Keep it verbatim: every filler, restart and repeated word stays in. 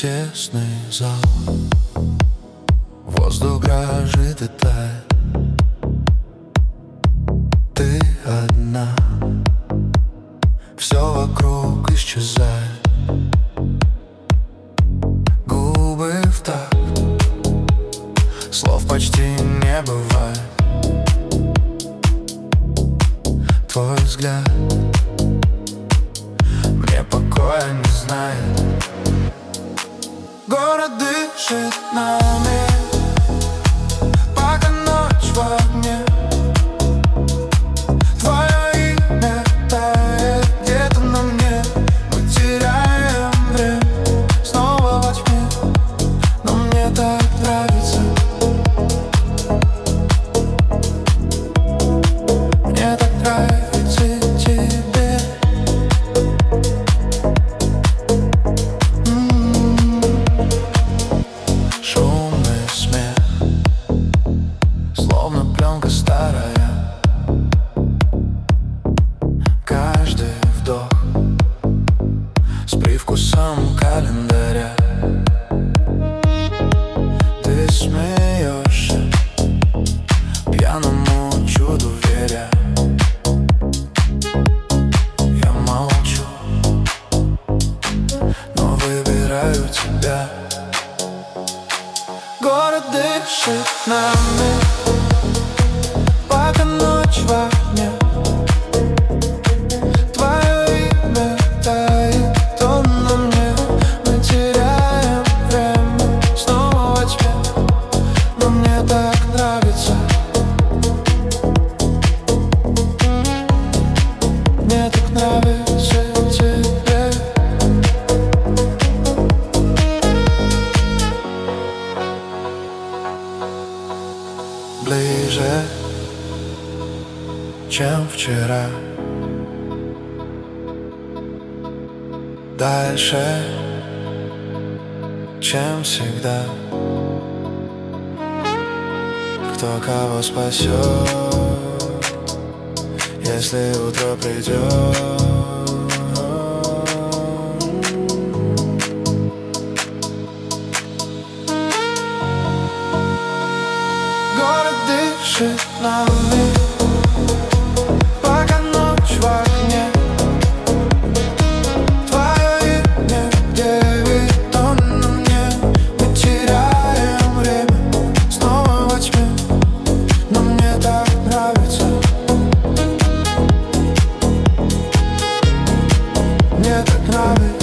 тесный зал, воздух дрожит и тает. Ты одна, все вокруг исчезает. Губы в такт, слов почти не бывает. Твой взгляд мне покоя не знает. Город дышит нами, пока ночь в огне. Твое имя тает где-то на мне. Мы теряем время снова во тьме, но мне так нравится. Мне так нравится тебе. Шумный смех, словно пленка старая. Каждый вдох с привкусом календаря. Ты смеешься, пьяному чуду веря. Я молчу, но выбираю тебя. Город дышит нами, пока ночь в огне. Твое имя тает то на мне. Мы теряем время снова во тьме, но мне так нравится. Мне так нравится тебе. Ближе, чем вчера. Дальше, чем всегда. Кто кого спасет, если утро придет? Город дышит нами, пока ночь в огне. Твое имя девять тонн на мне. Мы теряем время снова во тьме, но мне так нравится. Мне так нравится.